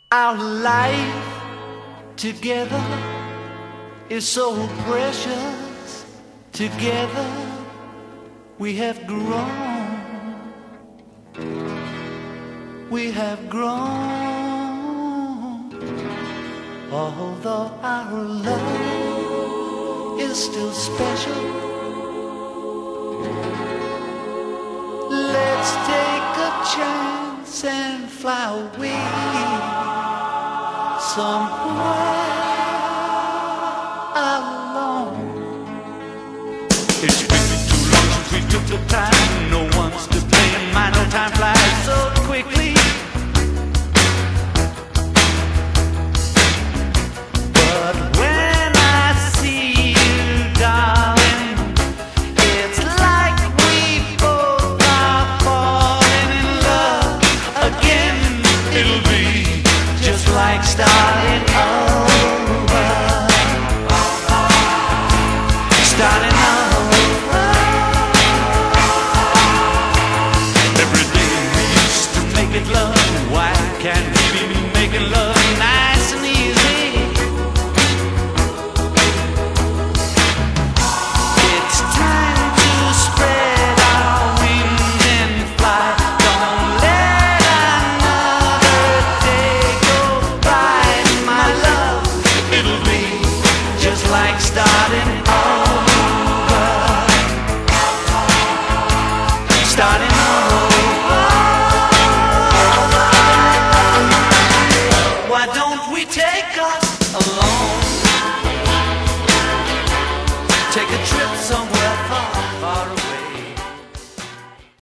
Our life together is so precious. Together we have grown. We have grown. Although our love is still special, let's take a chance and fly away somewhere alone. It's been too long since we took the time. No one's to blame. I know time flies so quickly. But when I see you, darling, it's like we both are falling in love again. It'll be just like starting over. Starting over. Every day we used to make it love. Why can't we be making love nice and easy? It's time to spread our wings and fly. Don't let another day go by, my love. It'll be just like starting over. Starting